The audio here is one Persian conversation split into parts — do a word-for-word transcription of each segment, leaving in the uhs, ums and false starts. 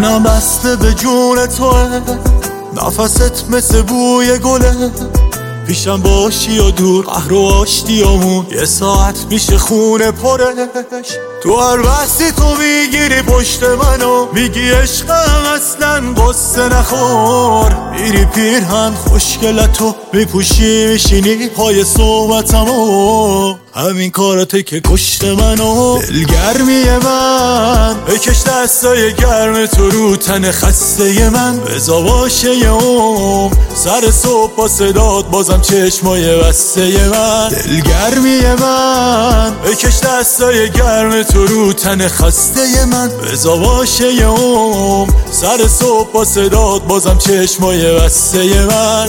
جونم بسته به جون توه، نفست مثل بوی گله، پیشم باشی یا دور قهر و آشتیامون یه ساعت میشه خونه پرش. تو هر بحثی تو میگیری پشت منو، میگی عشقم اصلا قصه نخور، میری پیرهن خوشگلتو میپوشی میشینی پای صحبتمو، همین کارته که کشت منو. دلگرمی من بکش دستای گرم تو رو تن خسته من، بزا باشه یه عمر سر صبح با صدات بازم چشمای بسته من. دلگرمی من بکش دستای گرم تو رو تن خسته من، بزا باشه یه عمر سر صبح با صدات بازم چشمای بسته من.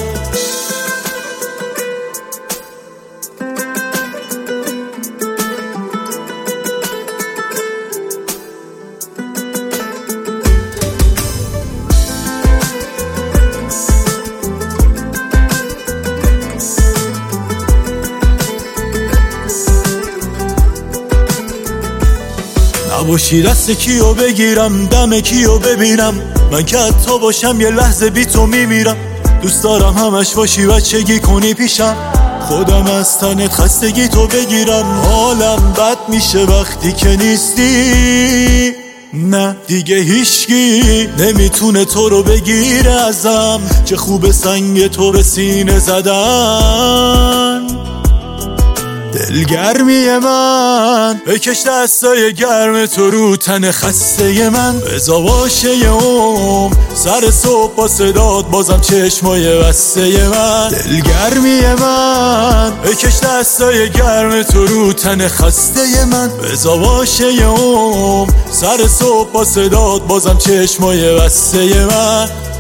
نباشی دست کیو بگیرم دم کیو ببینم، من که حتی باشم یه لحظه بی تو میمیرم. دوست دارم همش باشی بچگی کنی پیشم، خودم از تنت خستگی تو بگیرم. حالم بد میشه وقتی که نیستی، نه دیگه هیچکی نمیتونه تو رو بگیره ازم، چه خوب سنگ تو به سینه زدن. دلگرمی من بکش دستای گرم تو رو تن خسته من، بزا باشه یه عمر سر صبح با صدات بازم چشمای بسته من. دلگرمی من بکش دستای گرم تو رو تن خسته من، بزا باشه یه عمر سر صبح با صدات بازم چشمای بسته من.